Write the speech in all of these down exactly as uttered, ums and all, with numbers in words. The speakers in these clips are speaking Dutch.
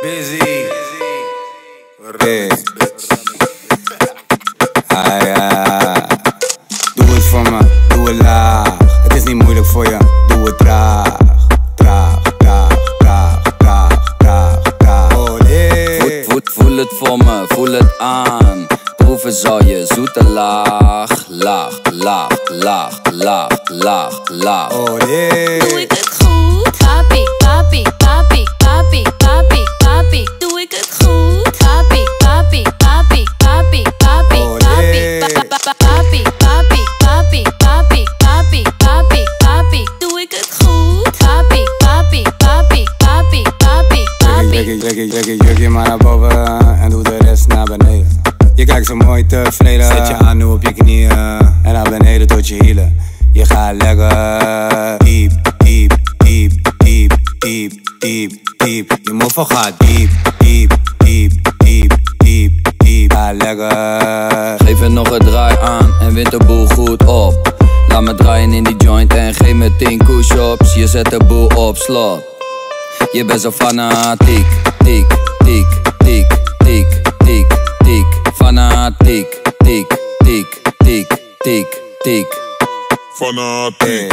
Busy. Hey. Ah ja. Doe het voor me, doe het laag. Het is niet moeilijk voor je, doe het traag. Traag, traag, traag, traag, traag, traag. Oh nee. Voel, voel, voel het voor me, voel het aan. Proeven zal je zoete laag. Laag, laag, laag, laag, laag, laag. Oh nee. Doe ik het goed? Papi, papi, papi, papi, papi, papi. Doe ik het goed? Papi, papi, papi, papi, papi, Oh, papi, nee. pa- pa- pa- papi, papi, papi, papi, papi, papi, papi. Doe ik het goed? Papi, papi, papi, papi, papi, papi. Trek je, trek je, trek je jurkje maar naar boven en doe de rest naar beneden. Je kijkt zo mooi tevreden. Zet je aan nu op je knieën en naar beneden tot je hielen. Je gaat lekker diep, diep, diep, diep, diep, diep, diep. Je mofo gaat diep, diep, diep, diep, diep, diep. Ga lekker. Geef er nog een draai aan en wint de boel goed op. Laat me draaien in die joint en geef me tien push-ups. Je zet de boel op slot. Je bent zo fanatiek, tiek, tiek, tiek, tiek, tiek, tiek. Fanatiek, tiek, tiek, tiek, tiek, tiek. Fanatiek,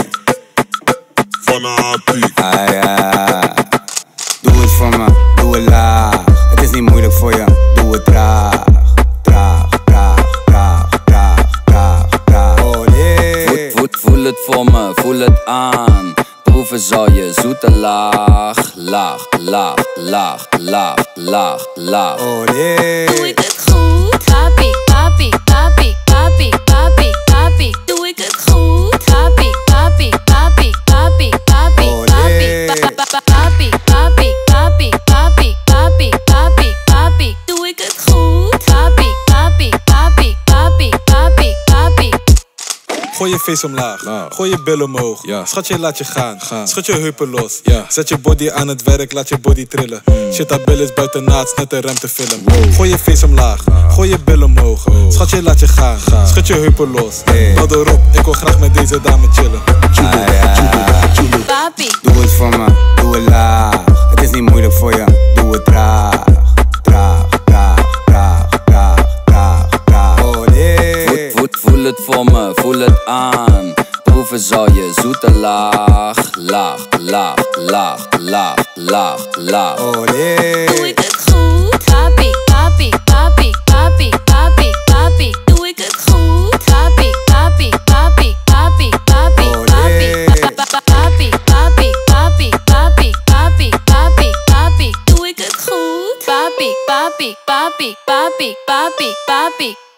fanatiek. Ah ja. Doe het voor me, doe het laag. Het is niet moeilijk voor je, doe het traag. Traag, traag, traag, traag, traag, traag. Oh nee. Voel, voel, voel het voor me, voel het aan. Proeven zal je zoete laag. Laag, laag, laag, laag, laag, laag. Oh nee. Doe ik het goed? Papi, papi, papi, papi, papi, papi. Doe ik het goed? Papi, papi, papi, papi, papi, Oh, papi, nee. pa- pa- pa- papi, papi, papi, papi, papi, papi, papi. Doe ik het goed? Papi, papi, papi, papi, papi, papi. Gooi je face omlaag, Laag. gooi je billen omhoog. Ja. Schatje, laat je gaan. Gaan. Schud je heupen los. Ja. Zet je body aan het werk, laat je body trillen. Shit, dat bil is buiten naad, net een ruimtefilm. Gooi je face omlaag, gooi je billen omhoog. Schatje, laat je gaan. Gaan. Schud je heupen los. Hey. Bel erop, ik wil graag met deze dame chillen. Ah ja. Papi, Doe het voor me, doe het laag. Het is niet moeilijk voor je, doe het traag. Traag, traag, traag, traag, traag, traag. Oh nee. Voel, voel, voel het voor me, voel het aan. Proeven zal je zoete laag. Laag, laag, laag, laag, laag, laag. Oh nee. doe ik het goed? Papi, papi, papi, papi, papi, papi. Doe ik het goed? Papi, papi, papi, papi, papi, Oh, papi, nee. pa- pa- pa- papi, papi, papi, papi, papi, papi, papi. Doe ik het goed? Papi, papi, papi, papi, papi, papi.